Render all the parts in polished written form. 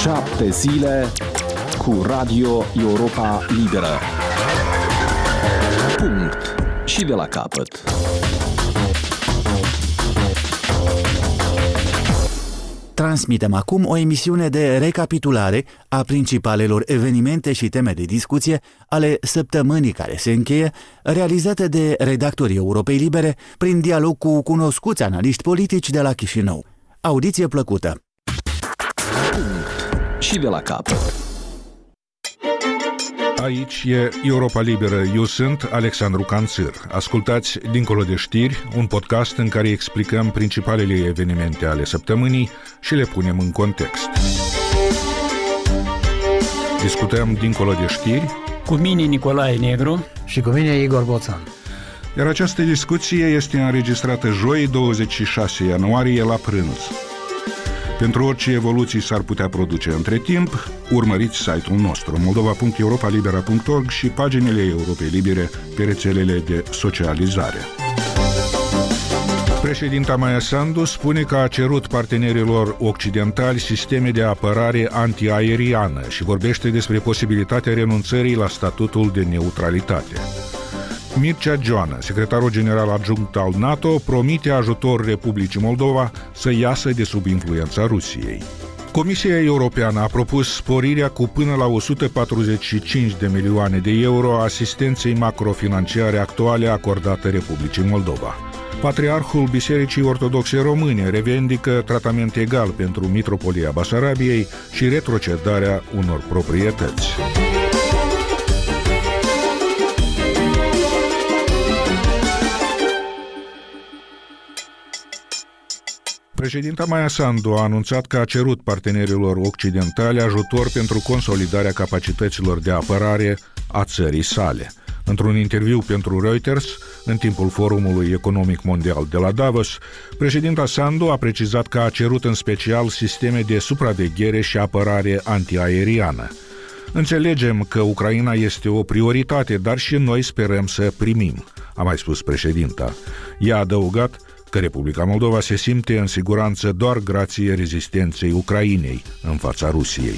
7 zile cu Radio Europa Liberă. Punct. Și de la capăt. Transmitem acum o emisiune de recapitulare a principalelor evenimente și teme de discuție ale săptămânii care se încheie, realizate de redactorii Europei Libere prin dialog cu cunoscuți analiști politici de la Chișinău. Audiție plăcută! Și de la capăt. Aici e Europa Liberă. Eu sunt Alexandru Canțir. Ascultați Dincolo de știri, un podcast în care explicăm principalele evenimente ale săptămânii și le punem în context. Discutăm Dincolo de știri cu mine Nicolae Negru și cu mine Igor Boțan. Iar această discuție este înregistrată joi 26 ianuarie la prânz. Pentru orice evoluții s-ar putea produce între timp, urmăriți site-ul nostru moldova.europalibera.org și paginile Europei Libere pe rețelele de socializare. Președinta Maia Sandu spune că a cerut partenerilor occidentali sisteme de apărare antiaeriană și vorbește despre posibilitatea renunțării la statutul de neutralitate. Mircea Joană, secretarul general adjunct al NATO, promite ajutor Republicii Moldova să iasă de sub influența Rusiei. Comisia Europeană a propus sporirea cu până la 145 de milioane de euro a asistenței macrofinanciare actuale acordate Republicii Moldova. Patriarhul Bisericii Ortodoxe Române revendică tratament egal pentru Mitropolia Basarabiei și retrocedarea unor proprietăți. Președinta Maia Sandu a anunțat că a cerut partenerilor occidentali ajutor pentru consolidarea capacităților de apărare a țării sale. Într-un interviu pentru Reuters, în timpul Forumului Economic Mondial de la Davos, președinta Sandu a precizat că a cerut în special sisteme de supraveghere și apărare antiaeriană. Înțelegem că Ucraina este o prioritate, dar și noi sperăm să primim, a mai spus președinta. Ea a adăugat că Republica Moldova se simte în siguranță doar grație rezistenței Ucrainei în fața Rusiei.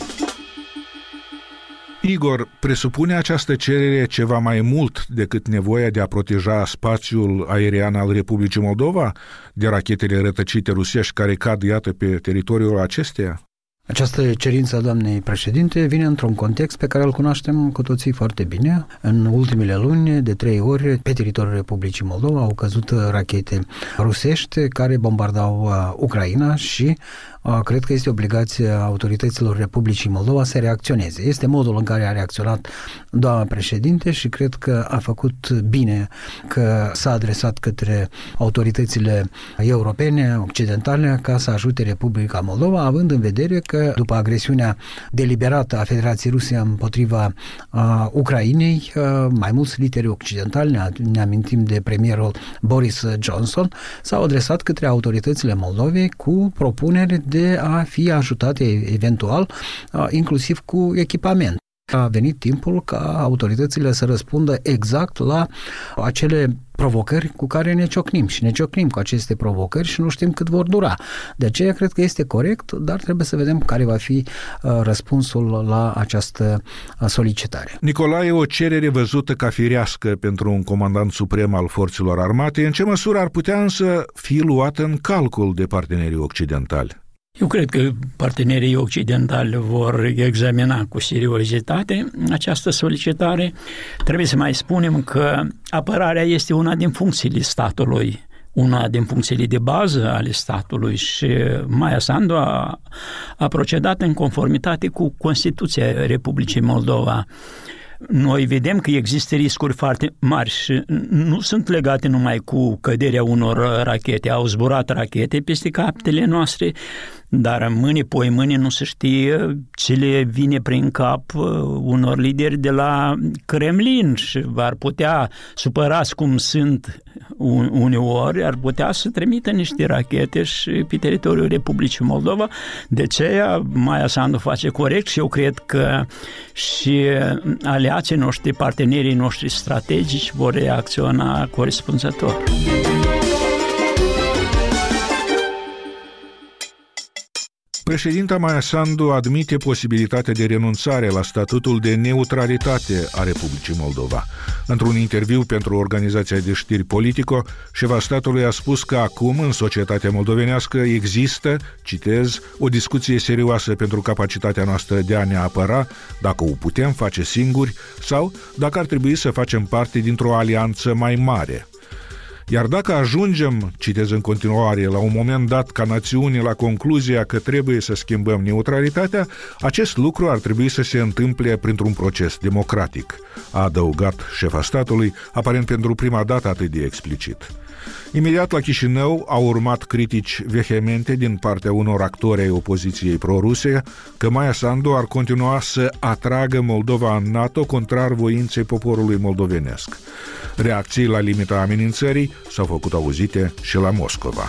Igor, presupune această cerere ceva mai mult decât nevoia de a proteja spațiul aerian al Republicii Moldova de rachetele rătăcite rusești care cad, iată, pe teritoriul acesteia? Această cerință a doamnei președinte vine într-un context pe care îl cunoaștem cu toții foarte bine. În ultimele luni, de 3 ori, pe teritoriul Republicii Moldova au căzut rachete rusești care bombardau Ucraina și cred că este obligația autorităților Republicii Moldova să reacționeze. Este modul în care a reacționat doamna președinte și cred că a făcut bine că s-a adresat către autoritățile europene, occidentale, ca să ajute Republica Moldova, având în vedere că după agresiunea deliberată a Federației Ruse împotriva Ucrainei, mai mulți lideri occidentali, ne amintim de premierul Boris Johnson, s-au adresat către autoritățile Moldovei cu propuneri de a fi ajutate eventual, inclusiv cu echipament. A venit timpul ca autoritățile să răspundă exact la acele provocări cu care ne ciocnim și ne ciocnim cu aceste provocări și nu știm cât vor dura. De aceea cred că este corect, dar trebuie să vedem care va fi răspunsul la această solicitare. Nicolae, o cerere văzută ca firească pentru un comandant suprem al forțelor armate, în ce măsură ar putea însă fi luată în calcul de partenerii occidentali? Eu cred că partenerii occidentali vor examina cu seriozitate această solicitare. Trebuie să mai spunem că apărarea este una din funcțiile statului, una din funcțiile de bază ale statului și Maia Sandu a procedat în conformitate cu Constituția Republicii Moldova. Noi vedem că există riscuri foarte mari și nu sunt legate numai cu căderea unor rachete. Au zburat rachete peste capetele noastre, dar mâine nu se știe ce le vine prin cap unor lideri de la Kremlin și ar putea, supărați cum sunt uneori, ar putea să trimită niște rachete și pe teritoriul Republicii Moldova. De aceea Maia Sandu face corect și eu cred că și aliații noștri, partenerii noștri strategici vor reacționa corespunzător. Președinta Maia Sandu admite posibilitatea de renunțare la statutul de neutralitate a Republicii Moldova. Într-un interviu pentru organizația de știri Politico, șefa statului a spus că acum, în societatea moldovenească, există, citez, o discuție serioasă pentru capacitatea noastră de a ne apăra, dacă o putem face singuri sau dacă ar trebui să facem parte dintr-o alianță mai mare. Iar dacă ajungem, citez în continuare, la un moment dat ca națiune la concluzia că trebuie să schimbăm neutralitatea, acest lucru ar trebui să se întâmple printr-un proces democratic, a adăugat șefa statului, aparent pentru prima dată atât de explicit. Imediat la Chișinău au urmat critici vehemente din partea unor actori ai opoziției pro-ruse că Maia Sandu ar continua să atragă Moldova în NATO contrar voinței poporului moldovenesc. Reacții la limita amenințării s-au făcut auzite și la Moscova.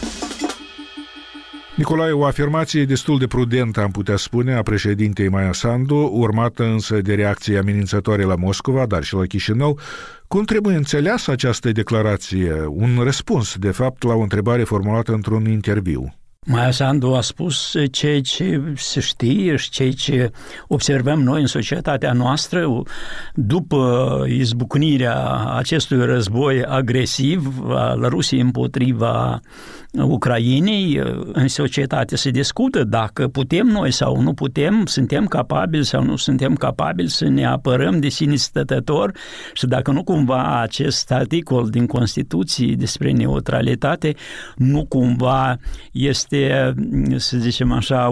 Nicolae, o afirmație destul de prudentă, am putea spune, a președintei Maia Sandu, urmată însă de reacții amenințătoare la Moscova, dar și la Chișinău. Cum trebuie înțeleasă această declarație? Un răspuns, de fapt, la o întrebare formulată într-un interviu. Maia Sandu a spus ceea ce se știe și ceea ce observăm noi în societatea noastră după izbucnirea acestui război agresiv al Rusiei împotriva Ucrainei. În societate se discută dacă putem noi sau nu putem, suntem capabili sau nu suntem capabili să ne apărăm de sine stătător și dacă nu cumva acest articol din Constituție despre neutralitate nu cumva este, să zicem așa,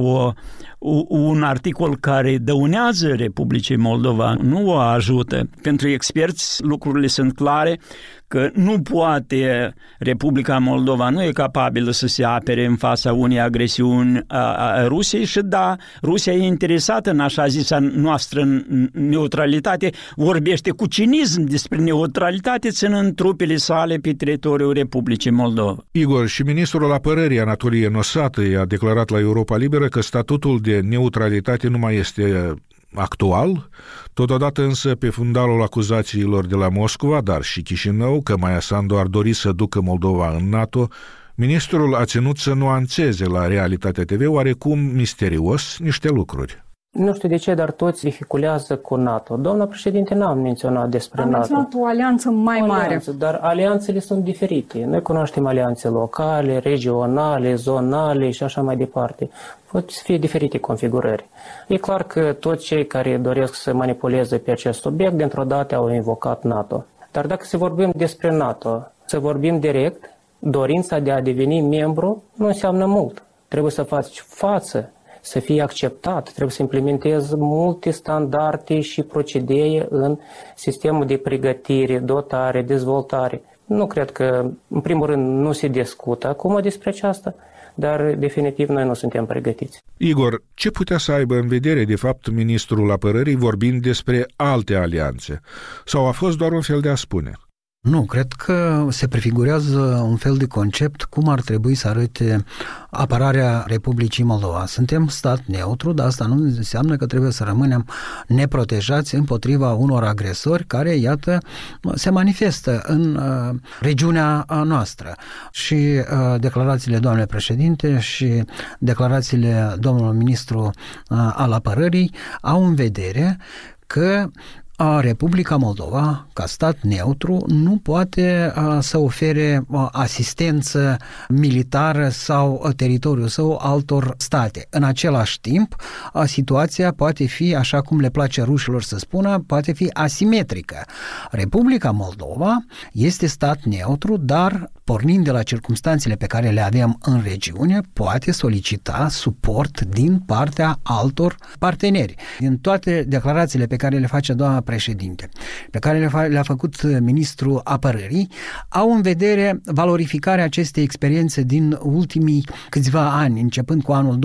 un articol care dăunează Republicii Moldova, nu o ajută. Pentru experți lucrurile sunt clare că nu poate Republica Moldova, nu e capabilă să se apere în fața unei agresiuni a Rusiei și da, Rusia e interesată în așa zisa noastră neutralitate, vorbește cu cinism despre neutralitate ținând trupele sale pe teritoriul Republicii Moldova. Igor, și ministrul apărării Anatolie Nosatăi a declarat la Europa Liberă că statutul de neutralitate nu mai este actual, totodată însă pe fundalul acuzațiilor de la Moscova, dar și Chișinău, că Maia Sandu ar dori să ducă Moldova în NATO, ministrul a ținut să nuanțeze la Realitatea TV oarecum misterios niște lucruri. Nu știu de ce, dar toți vehiculează cu NATO. Doamna președinte n-am menționat despre NATO. Am menționat o alianță mai mare. Dar alianțele sunt diferite. Noi cunoaștem alianțe locale, regionale, zonale și așa mai departe. Pot fi diferite configurări. E clar că toți cei care doresc să manipuleze pe acest subiect, dintr-o dată au invocat NATO. Dar dacă să vorbim despre NATO, să vorbim direct, dorința de a deveni membru nu înseamnă mult. Trebuie să faci față, să fie acceptat, trebuie să implementezi multe standarde și procedee în sistemul de pregătire, dotare, dezvoltare. Nu cred că, în primul rând, nu se discută acum despre aceasta, dar definitiv noi nu suntem pregătiți. Igor, ce putea să aibă în vedere, de fapt, ministrul apărării vorbind despre alte alianțe? Sau a fost doar un fel de a spune? Nu, cred că se prefigurează un fel de concept cum ar trebui să arate apărarea Republicii Moldova. Suntem stat neutru, dar asta nu înseamnă că trebuie să rămânem neprotejați împotriva unor agresori care, iată, se manifestă în regiunea noastră. Și declarațiile doamnei președinte și declarațiile domnului ministru al apărării au în vedere că Republica Moldova, ca stat neutru, nu poate să ofere asistență militară sau teritoriul său altor state. În același timp, situația poate fi, așa cum le place rușilor să spună, poate fi asimetrică. Republica Moldova este stat neutru, dar, pornind de la circumstanțele pe care le avem în regiune, poate solicita suport din partea altor parteneri. Din toate declarațiile pe care le face doamna președinte, pe care le-a făcut ministrul apărării, au în vedere valorificarea acestei experiențe din ultimii câțiva ani, începând cu anul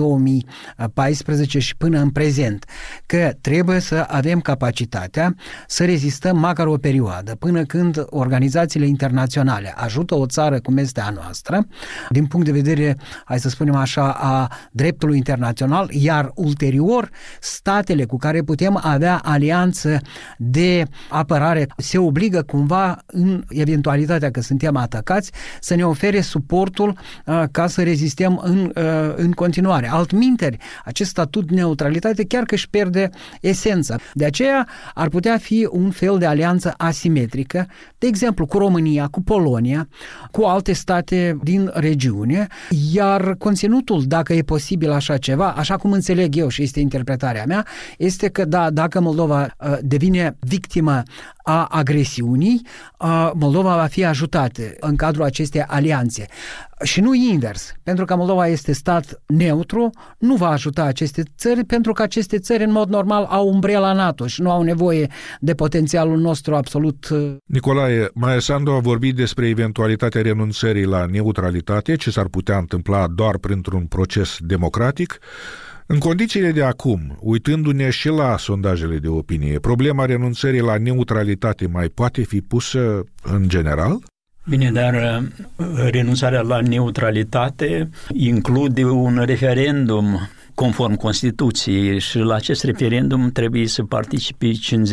2014 și până în prezent, că trebuie să avem capacitatea să rezistăm măcar o perioadă, până când organizațiile internaționale ajută o țară cum este a noastră, din punct de vedere, hai să spunem așa, a dreptului internațional, iar ulterior statele cu care putem avea alianță de apărare se obligă cumva, în eventualitatea că suntem atacați, să ne ofere suportul ca să rezistăm în continuare. Altminteri, acest statut de neutralitate chiar că își pierde esența. De aceea ar putea fi un fel de alianță asimetrică, de exemplu cu România, cu Polonia, cu alte state din regiune, iar conținutul, dacă e posibil așa ceva, așa cum înțeleg eu și este interpretarea mea, este că dacă Moldova devine victimă a agresiunii, Moldova va fi ajutată în cadrul acestei alianțe. Și nu invers, pentru că Moldova este stat neutru, nu va ajuta aceste țări, pentru că aceste țări în mod normal au umbrela NATO și nu au nevoie de potențialul nostru absolut. Nicolae, Maia Sandu a vorbit despre eventualitatea renunțării la neutralitate, ce s-ar putea întâmpla doar printr-un proces democratic. În condițiile de acum, uitându-ne și la sondajele de opinie, problema renunțării la neutralitate mai poate fi pusă în general? Bine, dar renunțarea la neutralitate include un referendum conform Constituției și la acest referendum trebuie să participe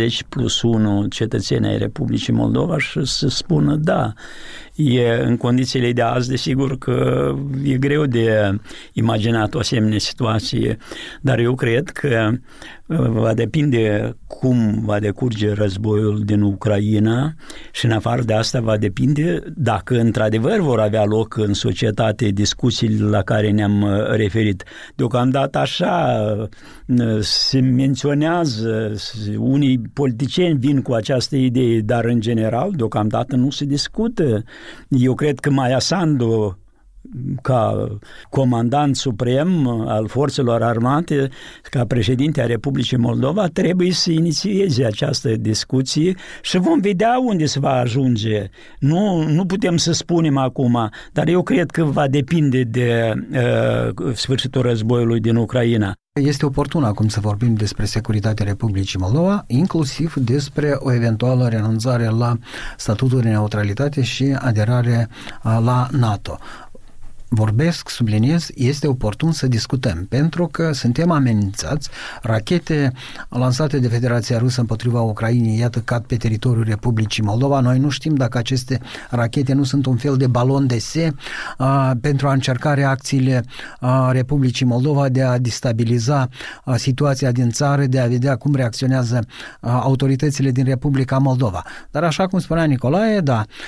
50+1 cetățeni ai Republicii Moldova și să spună da. În condițiile de azi, desigur că e greu de imaginat o asemenea situație, dar eu cred că va depinde cum va decurge războiul din Ucraina și în afară de asta va depinde dacă într-adevăr vor avea loc în societate discuțiile la care ne-am referit. Deocamdată așa se menționează, unii politicieni vin cu această idee, dar în general deocamdată nu se discută. Eu cred că Maia Sandu, ca comandant suprem al forțelor armate, ca președinte a Republicii Moldova, trebuie să inițieze această discuție și vom vedea unde se va ajunge. Nu putem să spunem acum, dar eu cred că va depinde de sfârșitul războiului din Ucraina. Este oportun acum să vorbim despre securitatea Republicii Moldova, inclusiv despre o eventuală renunțare la statutul de neutralitate și aderare la NATO. Subliniez, este oportun să discutăm, pentru că suntem amenințați. Rachete lansate de Federația Rusă împotriva Ucrainei, iată, cad pe teritoriul Republicii Moldova. Noi nu știm dacă aceste rachete nu sunt un fel de balon de se pentru a încerca reacțiile Republicii Moldova de a destabiliza situația din țară, de a vedea cum reacționează autoritățile din Republica Moldova. Dar așa cum spunea Nicolae,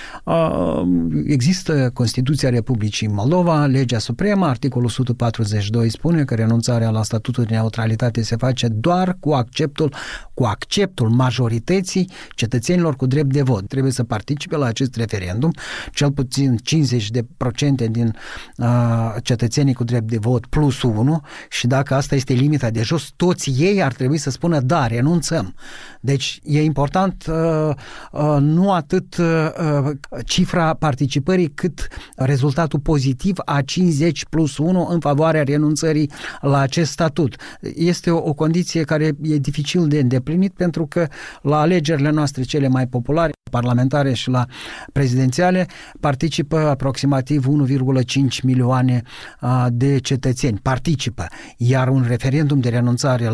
există Constituția Republicii Moldova, legea supremă, articolul 142 spune că renunțarea la statutul de neutralitate se face doar cu acceptul majorității cetățenilor cu drept de vot. Trebuie să participe la acest referendum cel puțin 50% din cetățenii cu drept de vot plus 1 și dacă asta este limita de jos, toți ei ar trebui să spună da, renunțăm. Deci e important nu atât cifra participării cât rezultatul pozitiv a 50+1 în favoarea renunțării la acest statut. Este o condiție care e dificil de îndeplinit pentru că la alegerile noastre cele mai populare, parlamentare și la prezidențiale, participă aproximativ 1,5 milioane de cetățeni. Participă. Iar un referendum de renunțare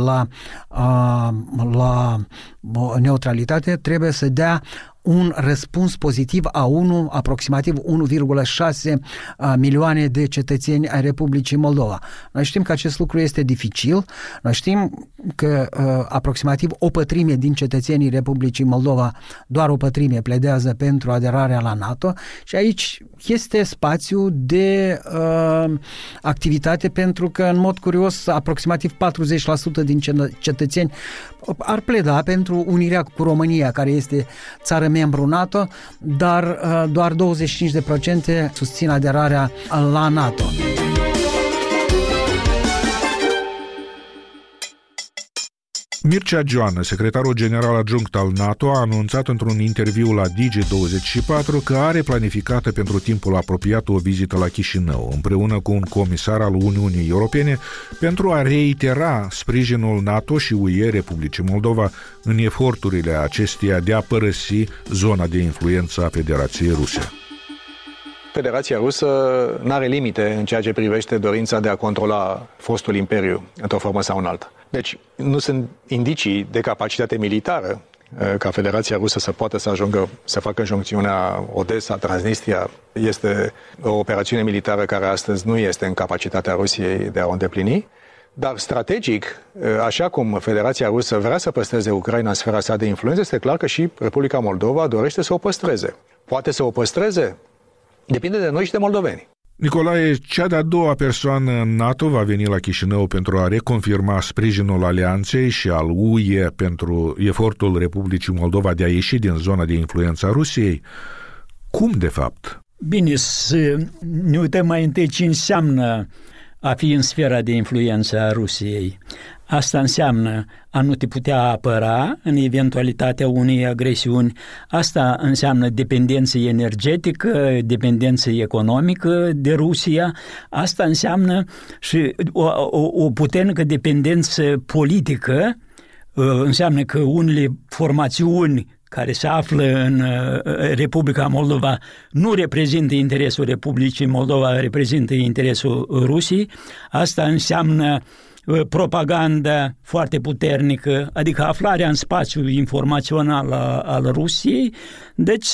la neutralitate trebuie să dea un răspuns pozitiv a aproximativ 1,6 milioane de cetățeni ai Republicii Moldova. Noi știm că acest lucru este dificil, noi știm că aproximativ o pătrime din cetățenii Republicii Moldova, doar o pătrime, pledează pentru aderarea la NATO și aici este spațiu de activitate pentru că, în mod curios, aproximativ 40% din cetățeni ar pleda pentru unirea cu România, care este țară membru NATO, dar doar 25% susțin aderarea la NATO. Mircea Joană, secretarul general adjunct al NATO, a anunțat într-un interviu la Digi24 că are planificată pentru timpul apropiat o vizită la Chișinău, împreună cu un comisar al Uniunii Europene, pentru a reitera sprijinul NATO și UE Republicii Moldova în eforturile acesteia de a părăsi zona de influență a Federației Ruse. Federația Rusă n-are limite în ceea ce privește dorința de a controla fostul imperiu într-o formă sau în alta. Deci nu sunt indicii de capacitate militară ca Federația Rusă să poată să facă înjoncțiunea Odessa, Transnistria, este o operațiune militară care astăzi nu este în capacitatea Rusiei de a o îndeplini, dar strategic, așa cum Federația Rusă vrea să păstreze Ucraina în sfera sa de influență, este clar că și Republica Moldova dorește să o păstreze. Poate să o păstreze? Depinde de noi și de moldoveni. Nicolae, cea de-a doua persoană în NATO va veni la Chișinău pentru a reconfirma sprijinul alianței și al UE pentru efortul Republicii Moldova de a ieși din zona de influență a Rusiei. Cum, de fapt? Bine, să ne uităm mai întâi ce înseamnă a fi în sfera de influență a Rusiei. Asta înseamnă a nu te putea apăra în eventualitatea unei agresiuni. Asta înseamnă dependență energetică, dependență economică de Rusia. Asta înseamnă și o puternică dependență politică. Înseamnă că unele formațiuni care se află în Republica Moldova nu reprezintă interesul Republicii Moldova, reprezintă interesul Rusiei. Asta înseamnă propaganda foarte puternică, adică aflarea în spațiul informațional al Rusiei. Deci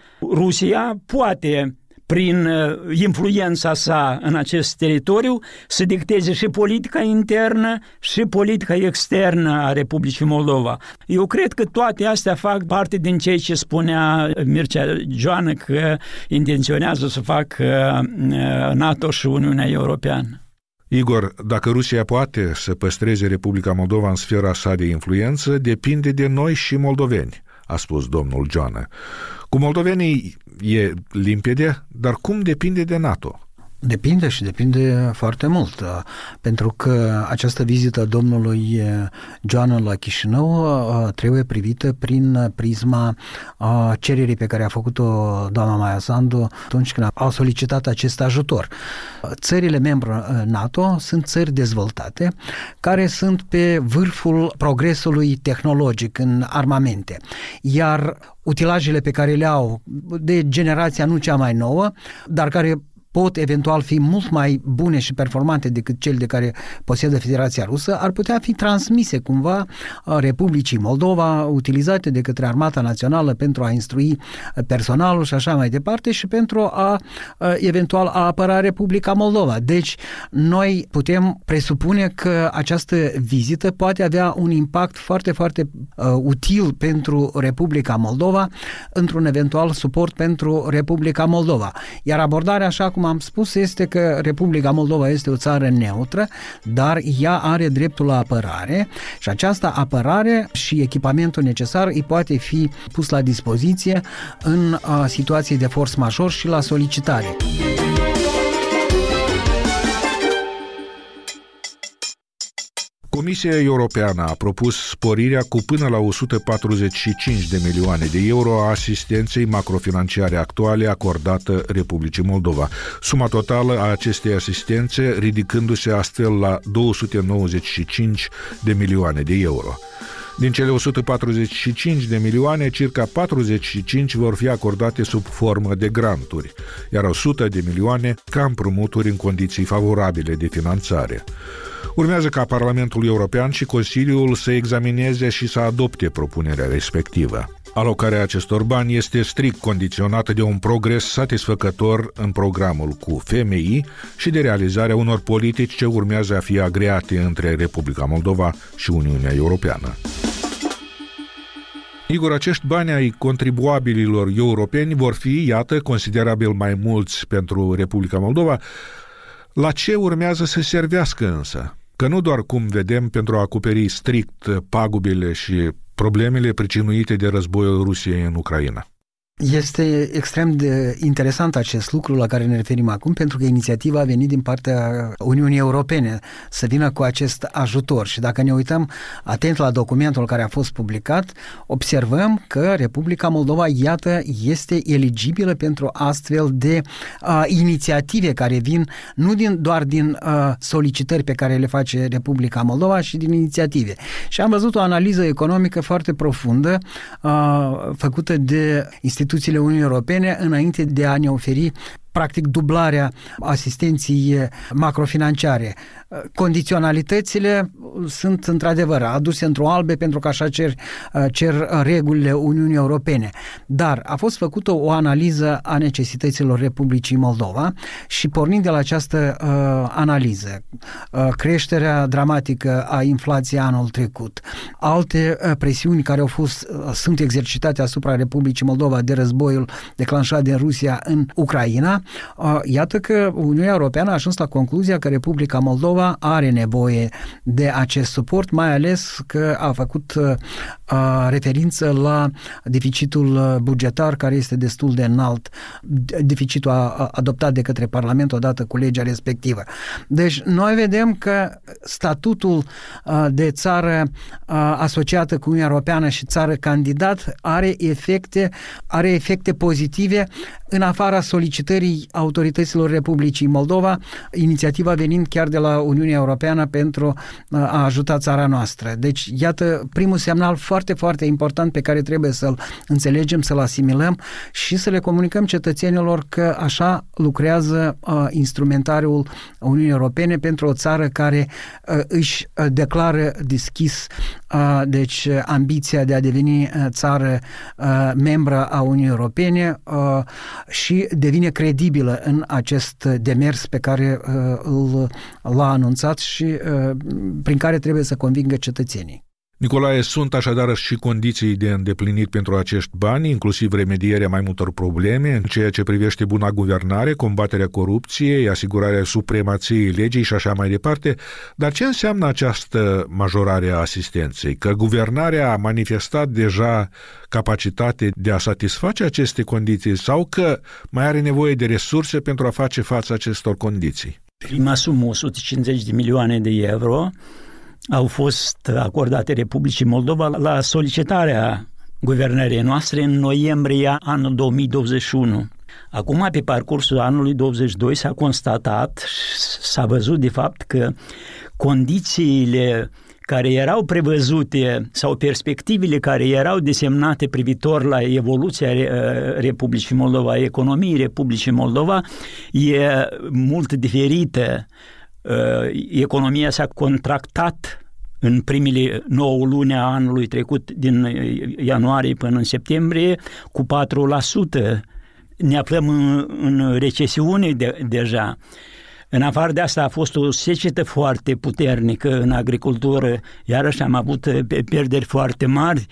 Rusia poate, prin influența sa în acest teritoriu, să dicteze și politica internă și politica externă a Republicii Moldova. Eu cred că toate astea fac parte din ceea ce spunea Mircea Joană, că intenționează să facă NATO și Uniunea Europeană. Igor, dacă Rusia poate să păstreze Republica Moldova în sfera sa de influență, depinde de noi și moldoveni, a spus domnul Joană. Cu moldovenii e limpede, dar cum depinde de NATO? Depinde și depinde foarte mult, pentru că această vizită a domnului Joană la Chișinău trebuie privită prin prisma cererii pe care a făcut-o doamna Maia Sandu atunci când a solicitat acest ajutor. Țările membre NATO sunt țări dezvoltate care sunt pe vârful progresului tehnologic în armamente, iar utilajele pe care le au de generația nu cea mai nouă, dar care pot eventual fi mult mai bune și performante decât cele de care posedă Federația Rusă, ar putea fi transmise cumva Republicii Moldova, utilizate de către Armata Națională pentru a instrui personalul și așa mai departe și pentru a eventual a apăra Republica Moldova. Deci noi putem presupune că această vizită poate avea un impact foarte, foarte util pentru Republica Moldova într-un eventual suport pentru Republica Moldova. Iar abordarea, așa cum am spus, este că Republica Moldova este o țară neutră, dar ea are dreptul la apărare și această apărare și echipamentul necesar îi poate fi pus la dispoziție în situații de force majeure și la solicitare. Comisia Europeană a propus sporirea cu până la 145 de milioane de euro a asistenței macrofinanciare actuale acordată Republicii Moldova. Suma totală a acestei asistențe ridicându-se astfel la 295 de milioane de euro. Din cele 145 de milioane, circa 45 vor fi acordate sub formă de granturi, iar 100 de milioane ca împrumuturi în condiții favorabile de finanțare. Urmează ca Parlamentul European și Consiliul să examineze și să adopte propunerea respectivă. Alocarea acestor bani este strict condiționată de un progres satisfăcător în programul cu FMI și de realizarea unor politici ce urmează a fi agreate între Republica Moldova și Uniunea Europeană. Igor, acești bani ai contribuabililor europeni vor fi, iată, considerabil mai mulți pentru Republica Moldova. La ce urmează să servească însă? Că nu doar, cum vedem, pentru a acoperi strict pagubele și problemele pricinuite de războiul Rusiei în Ucraina. Este extrem de interesant acest lucru la care ne referim acum, pentru că inițiativa a venit din partea Uniunii Europene să vină cu acest ajutor și dacă ne uităm atent la documentul care a fost publicat, observăm că Republica Moldova, iată, este eligibilă pentru astfel de inițiative care vin nu doar din solicitări pe care le face Republica Moldova, și din inițiative. Și am văzut o analiză economică foarte profundă făcută de instituțiile Uniunii Europene înainte de a ne oferi practic dublarea asistenței macrofinanciare. Condiționalitățile sunt într-adevăr aduse într-o albe pentru că așa cer regulile Uniunii Europene. Dar a fost făcută o analiză a necesităților Republicii Moldova și pornind de la această analiză, creșterea dramatică a inflației anul trecut, alte presiuni care sunt exercitate asupra Republicii Moldova de războiul declanșat de Rusia în Ucraina, iată că Uniunea Europeană a ajuns la concluzia că Republica Moldova are nevoie de acest suport, mai ales că a făcut referință la deficitul bugetar care este destul de înalt, deficitul adoptat de către Parlament odată cu legea respectivă. Deci noi vedem că statutul de țară asociată cu Uniunea Europeană și țară candidat are efecte pozitive în afara solicitării autorităților Republicii Moldova, inițiativa venind chiar de la Uniunea Europeană pentru a ajuta țara noastră. Deci, iată, primul semnal foarte, foarte important pe care trebuie să-l înțelegem, să-l asimilăm și să le comunicăm cetățenilor că așa lucrează instrumentariul Uniunii Europene pentru o țară care își declară deschis deci ambiția de a deveni țară membră a Uniunii Europene și devine credibilă în acest demers pe care l-a anunțat și prin care trebuie să convingă cetățenii. Nicolae, sunt așadar și condiții de îndeplinit pentru acești bani, inclusiv remedierea mai multor probleme în ceea ce privește buna guvernare, combaterea corupției, asigurarea supremației legii și așa mai departe. Dar ce înseamnă această majorare a asistenței? Că guvernarea a manifestat deja capacitate de a satisface aceste condiții sau că mai are nevoie de resurse pentru a face față acestor condiții? Prima sumă, 150 de milioane de euro, au fost acordate Republicii Moldova la solicitarea guvernării noastre în noiembrie anul 2021. Acum, pe parcursul anului 2022, s-a constatat, s-a văzut de fapt că condițiile care erau prevăzute sau perspectivele care erau desemnate privitor la evoluția Republicii Moldova, economiei Republicii Moldova, e mult diferită. Economia s-a contractat în primele 9 luni a anului trecut, din ianuarie până în septembrie, cu 4%. Ne aflăm în recesiune deja. În afară de asta a fost o secetă foarte puternică în agricultură, iarăși am avut pierderi foarte mari.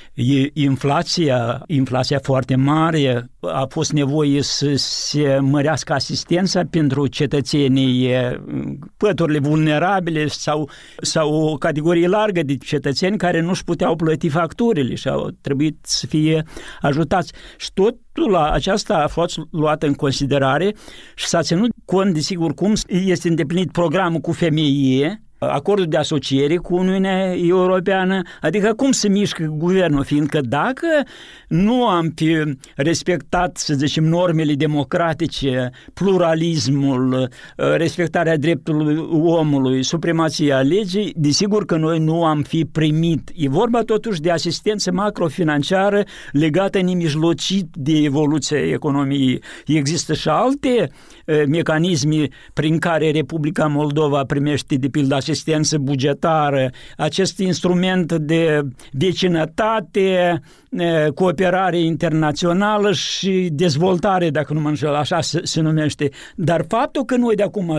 Inflația foarte mare, a fost nevoie să se mărească asistența pentru cetățenii, păturile vulnerabile sau o categorie largă de cetățeni care nu-și puteau plăti facturile și au trebuit să fie ajutați. Și totul aceasta a fost luat în considerare și s-a ținut cont, desigur, cum este îndeplinit programul cu FMI, acordul de asociere cu Uniunea Europeană, adică cum se mișcă guvernul, fiindcă dacă nu am fi respectat, să zicem, normele democratice, pluralismul, respectarea dreptului omului, supremația legii, desigur că noi nu am fi primit. E vorba totuși de asistență macrofinanciară legată nemijlocit de evoluția economiei. Există și alte mecanisme prin care Republica Moldova primește, de pildă, asistență bugetară, acest instrument de vecinătate, cooperare internațională și dezvoltare, dacă nu mă înșel, așa se numește. Dar faptul că noi de acum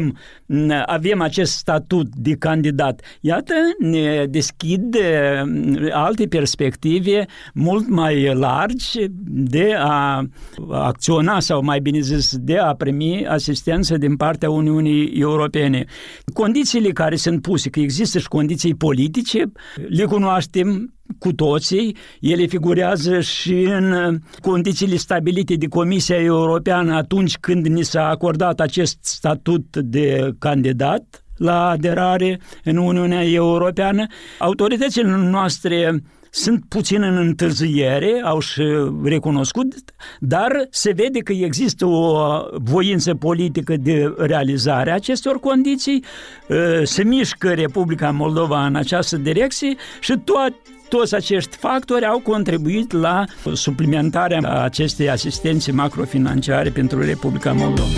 avem acest statut de candidat, iată, ne deschid alte perspective mult mai largi de a acționa sau, mai bine zis, de a primi asistență din partea Uniunii Europene. Condițiile care sunt puse, că există și condiții politice, le cunoaștem cu toții, ele figurează și în condițiile stabilite de Comisia Europeană atunci când ni s-a acordat acest statut de candidat la aderare în Uniunea Europeană. Autoritățile noastre sunt puțin în întârziere, au și recunoscut, dar se vede că există o voință politică de realizare a acestor condiții, se mișcă Republica Moldova în această direcție și toți acești factori au contribuit la suplimentarea acestei asistențe macrofinanciare pentru Republica Moldova.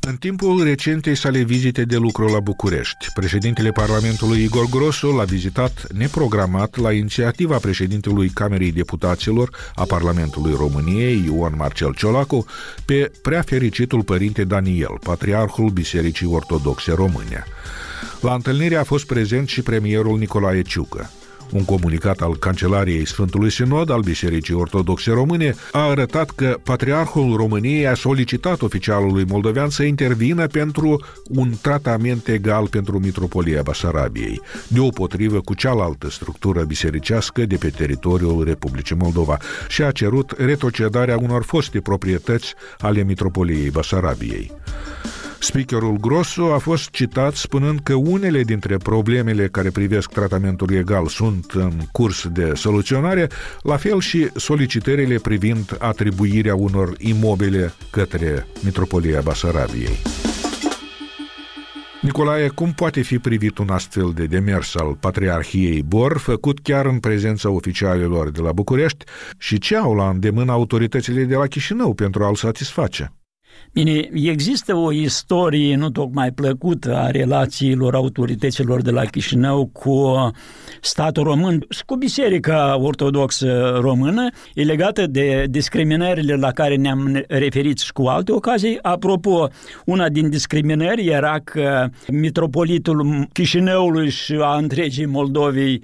În timpul recentei sale vizite de lucru la București, președintele Parlamentului Igor Grosu l-a vizitat neprogramat la inițiativa președintelui Camerei Deputaților a Parlamentului României, Ion Marcel Ciolacu, pe prea fericitul părinte Daniel, patriarhul Bisericii Ortodoxe Române. La întâlnire a fost prezent și premierul Nicolae Ciucă. Un comunicat al Cancelariei Sfântului Sinod al Bisericii Ortodoxe Române a arătat că Patriarhul României a solicitat oficialului moldovean să intervină pentru un tratament egal pentru Mitropolia Basarabiei, deopotrivă cu cealaltă structură bisericească de pe teritoriul Republicii Moldova, și a cerut retrocedarea unor foste proprietăți ale Mitropoliei Basarabiei. Speakerul Grosu a fost citat spunând că unele dintre problemele care privesc tratamentul egal sunt în curs de soluționare, la fel și solicitările privind atribuirea unor imobile către Mitropolia Basarabiei. Nicolae, cum poate fi privit un astfel de demers al Patriarhiei Bor, făcut chiar în prezența oficialilor de la București, și ce au la îndemână autoritățile de la Chișinău pentru a-l satisface? Bine, există o istorie nu tocmai plăcută a relațiilor autorităților de la Chișinău cu statul român și cu Biserica Ortodoxă Română, e legată de discriminările la care ne-am referit și cu alte ocazii. Apropo, una din discriminări era că mitropolitul Chișinăului și a întregii Moldovei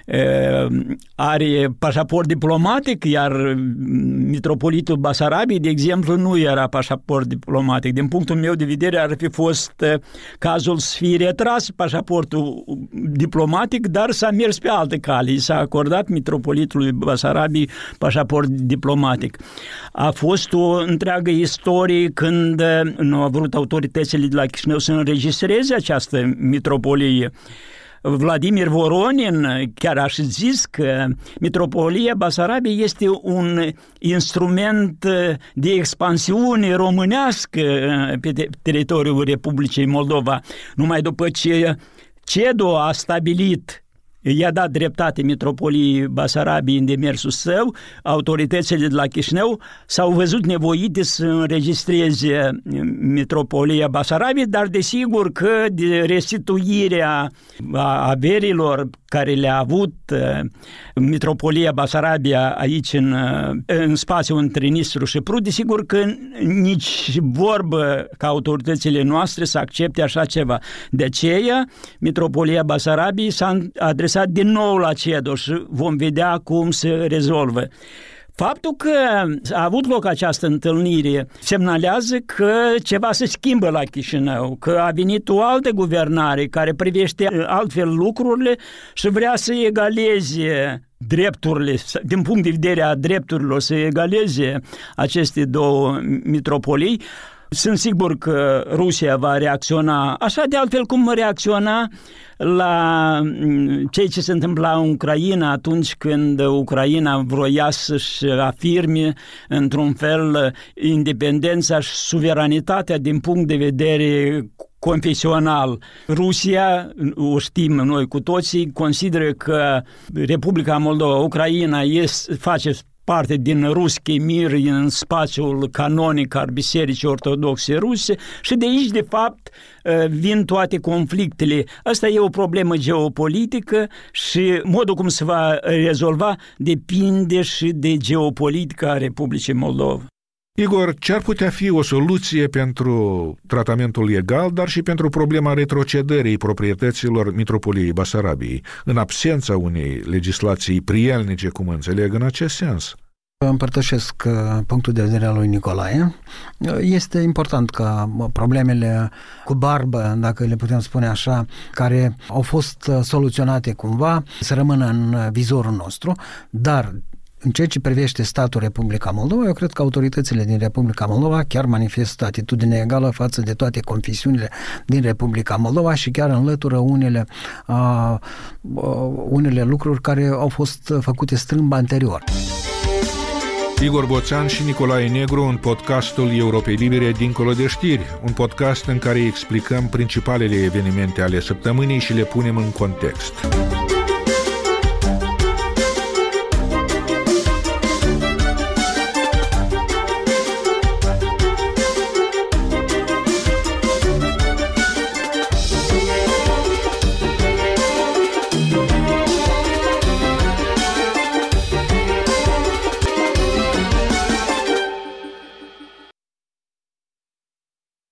are pașaport diplomatic, iar mitropolitul Basarabiei, de exemplu, nu era pașaport diplomatic. Din punctul meu de vedere, ar fi fost cazul să fie retras pașaportul diplomatic, dar s-a mers pe alte cale. S-a acordat mitropolitului Basarabiei pașaport diplomatic. A fost o întreagă istorie când nu au vrut autoritățile de la Chișinău să înregistreze această mitropolie. Vladimir Voronin chiar a zis că Mitropolia Basarabiei este un instrument de expansiune românească pe teritoriul Republicii Moldova. Numai după ce CEDO a stabilit, i-a dat dreptate Mitropoliei Basarabiei în demersul său, autoritățile de la Chișinău s-au văzut nevoite să înregistreze Mitropolia Basarabiei, dar desigur că de restituirea averilor care le-a avut Mitropolia Basarabia aici în spațiul între Nistru și Prut, desigur că nici vorbă ca autoritățile noastre să accepte așa ceva. De aceea, Mitropolia Basarabiei s-a adresat din nou la CEDO și vom vedea cum se rezolvă. Faptul că a avut loc această întâlnire semnalează că ceva se schimbă la Chișinău, că a venit o altă guvernare care privește altfel lucrurile și vrea să egaleze drepturile, din punct de vedere a drepturilor, să egaleze aceste două mitropolii. Sunt sigur că Rusia va reacționa așa de altfel cum reacționa la ceea ce se întâmpla în Ucraina atunci când Ucraina vroia să-și afirme într-un fel independența și suveranitatea din punct de vedere confesional. Rusia, o știm noi cu toții, consideră că Republica Moldova, Ucraina, face parte din Ruski Mir în spațiul canonic al Bisericii Ortodoxe Ruse și de aici, de fapt, vin toate conflictele. Asta e o problemă geopolitică și modul cum se va rezolva depinde și de geopolitica Republicii Moldova. Igor, ce ar putea fi o soluție pentru tratamentul egal, dar și pentru problema retrocedării proprietăților Mitropoliei Basarabiei, în absența unei legislații prielnice, cum înțeleg, în acest sens? Împărtășesc punctul de vedere al lui Nicolae. Este important ca problemele cu barbă, dacă le putem spune așa, care au fost soluționate cumva, să rămână în vizorul nostru, dar în ceea ce privește statul Republica Moldova, eu cred că autoritățile din Republica Moldova chiar manifestă atitudine egală față de toate confesiunile din Republica Moldova și chiar înlătură unele lucruri care au fost făcute strâmb anterior. Igor Boțan și Nicolae Negru în podcastul Europei Libere Dincolo de știri, un podcast în care explicăm principalele evenimente ale săptămânii și le punem în context.